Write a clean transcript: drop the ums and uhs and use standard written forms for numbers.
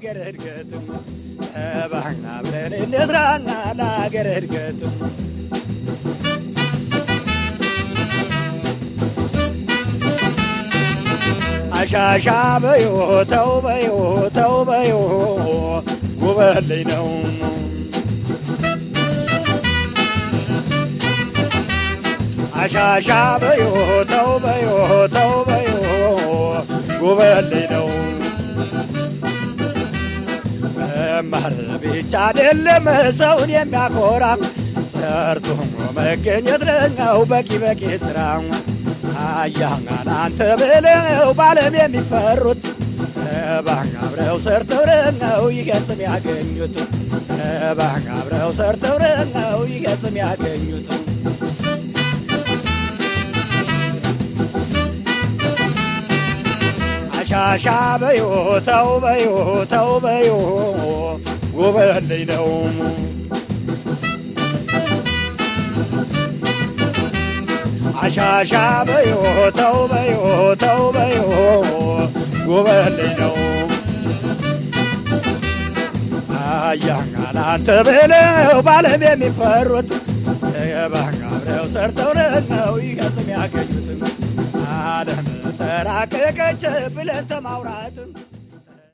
ላገር እድገት ባህና ብለን እንስራና ላገር እድገት አሻሻ በዮ ተው በዮ ጉበልኝ ነው አሻሻ በዮ ተው በዮ ጉበልኝ ነው መማር ብቻ አይደለም ሰውን የሚያኮራ ሰርቶ መገኘት ነው በቂ ስራ አያንጋን አንተ ብለው ባለም የሚፈሩት ባንጋብረው ሰርተው ነው ይገስም ያገኙት ባንጋብረው ሰርተው ነው ይገስም ያገኙት አሻሻ በዮ ተው በዮ ጉበልኝ ነው አሻሻ በዮ ተው በዮ ጉበልኝ ነው አያንጋን አንተ ብለው ባለም የሚፈሩት ባንጋብረው ሰርተው ነው ይገስም ያገኙት ዓለም ተራቀቀች ብለን ተማውራት